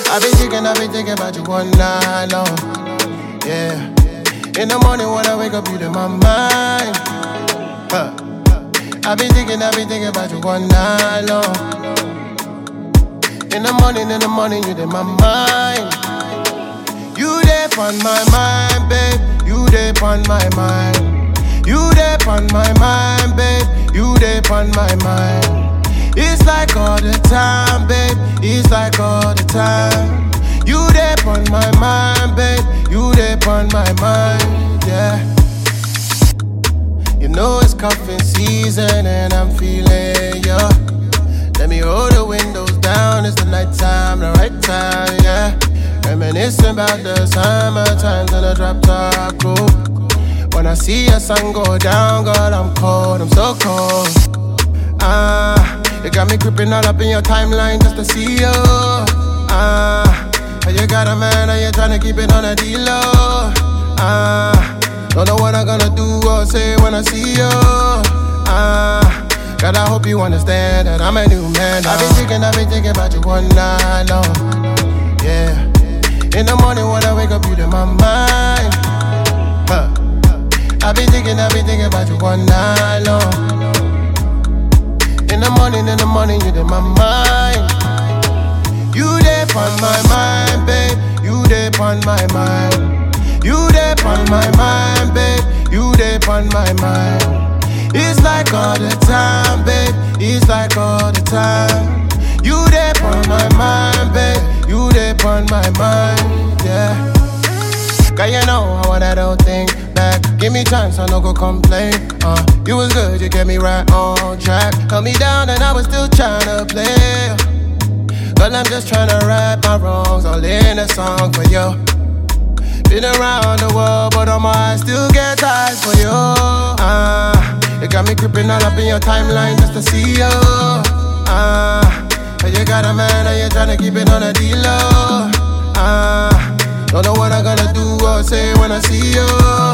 I've been thinking about you all night long. Yeah. In the morning when I wake up, you in my mind. I've been thinking about you all night long. In the morning, you in my mind. You there on my mind, babe. You there on my mind. You there on my mind, babe. You there on my mind. It's like all the time, babe. It's like all the time. You there on my mind, babe. You there on my mind, yeah. You know it's cuffing season and I'm feeling ya. Let me roll the windows down. It's the nighttime, the right time, yeah. Reminiscing about the summer times in a drop top group. When I see your sun go down, God, I'm cold, I'm so cold. You got me creeping all up in your timeline just to see you. You got a man and you're trying to keep it on a D-low. Don't know what I'm gonna do or say when I see you. God, I hope you understand that I'm a new man. I've been thinking about you all night long. Yeah. In the morning when I wake up, you in my mind. I've been thinking about you all night long. In the morning, you in my mind. You there on my mind, babe. You there on my mind. You there on my mind, babe. You there on my mind. It's like all the time, babe. It's like all the time. You there on my mind, babe. You there on my mind, yeah. Cause you know I want that old thing back. Give me chance, I no go complain. You was good, you get me right on track. Held me down and I was still tryna play. But I'm just tryna right my wrongs all in a song for you. Been around the world, but on my eyes still get eyes for you. You got me creeping all up in your timeline just to see you. You got a man and you're tryna keep it on a D-low. Don't know what I'm gonna do or say when I see you.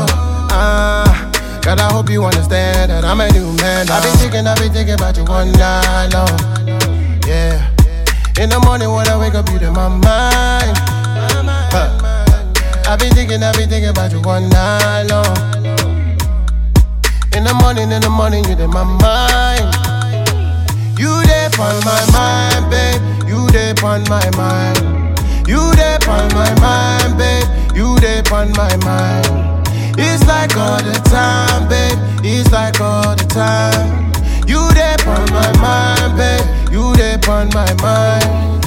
God, I hope you understand that I'm a new man. I've been thinking about you all night long. Yeah. In the morning when I wake up, you in my mind. I've been thinking about you all night long. In the morning, you in my mind. You there on my mind, babe. You there on my mind. You there on my mind, babe. You there on my mind. It's like all the time, babe. It's like all the time. You there on my mind, babe. You there on my mind.